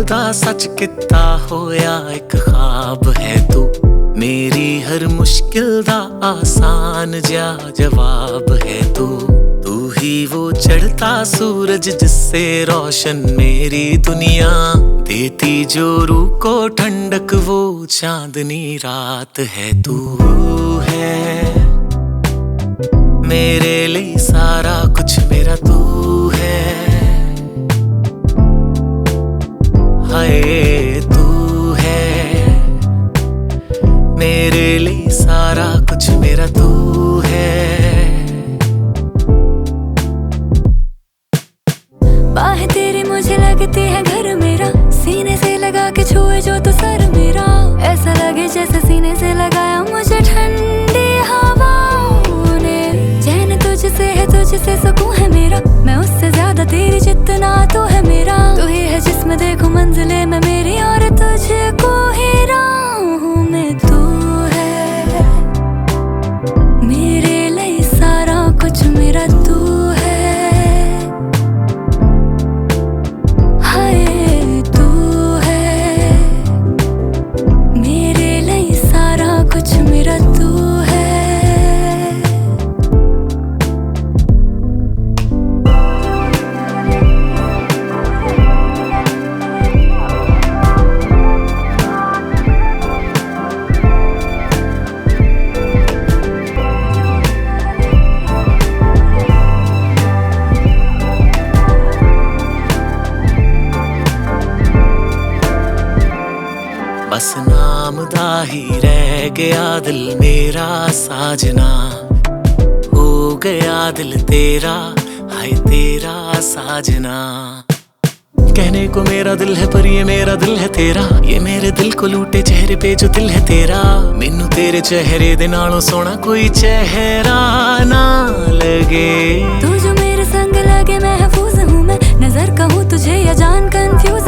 खुदा सच किता होया एक ख्वाब है तू, मेरी हर मुश्किल दा आसान जा जवाब है तू। तू ही वो चढ़ता सूरज जिससे रोशन मेरी दुनिया, देती जो रूह को ठंडक वो चांदनी रात है। तू है मेरे लिए सारा कुछ, मेरा तू है। हाय तू है मेरे लिए सारा कुछ, मेरा तू है। बाहें तेरी मुझे लगती है घर मेरा, सीने से लगा के छुए जो तो सर मेरा, ऐसा लगे जैसे सीने से लगाया मुझे ठंडी हवाओं ने। चैन तुझसे है, तुझसे सुकून है मेरा, मैं उससे ज्यादा तेरी जितना तू है मेरा। तू ही है जिसमें देखो मंजिलें मैं मेरी, और तुझको ही राहों में तू है। मेरे लिए सारा कुछ मेरा तू है। हाय तू है मेरे लिए सारा कुछ, मेरा तू है। बस नाम दा ही रह गया दिल मेरा साजना, हो गया दिल तेरा, हाय तेरा साजना। कहने को मेरा दिल है पर ये मेरा दिल है तेरा, ये मेरे दिल को लूटे चेहरे पे जो दिल है तेरा। मैनू तेरे चेहरे दे नालों सोना कोई चेहरा ना लगे। तू जो मेरे संग लगे महफूज हूँ मैं, नजर कहूँ तुझे या जान कंफ्यूज